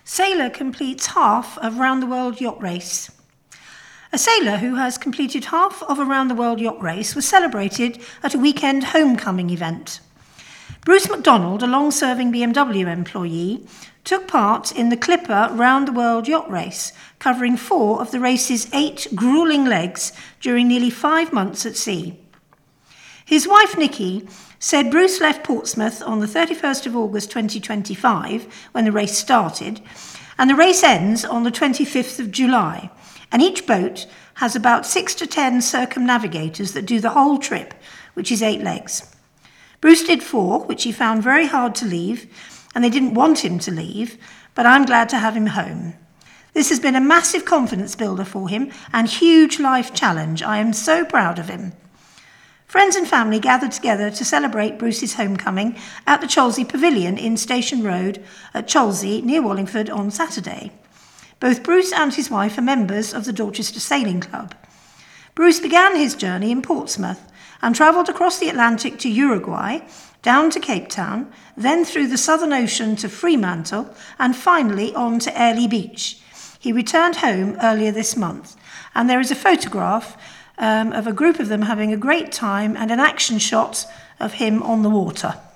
Sailor completes half of Round the World Yacht Race. A sailor who has completed half of a Round the World Yacht Race was celebrated at a weekend homecoming event. Bruce McDonald, a long-serving BMW employee, took part in the Clipper Round the World Yacht Race, covering 4 of the race's 8 grueling legs during nearly 5 months at sea. His wife, Nikki, said Bruce left Portsmouth on the 31st of August 2025, when the race started, and the race ends on the 25th of July, and each boat has about 6 to 10 circumnavigators that do the whole trip, which is 8 legs. Bruce did 4, which he found very hard to leave, and they didn't want him to leave, but I'm glad to have him home. This has been a massive confidence builder for him and huge life challenge. I am so proud of him. Friends and family gathered together to celebrate Bruce's homecoming at the Cholsey Pavilion in Station Road at Cholsey, near Wallingford, on Saturday. Both Bruce and his wife are members of the Dorchester Sailing Club. Bruce began his journey in Portsmouth and travelled across the Atlantic to Uruguay, down to Cape Town, then through the Southern Ocean to Fremantle, and finally on to Airlie Beach. He returned home earlier this month, and there is a photograph of a group of them having a great time and an action shot of him on the water.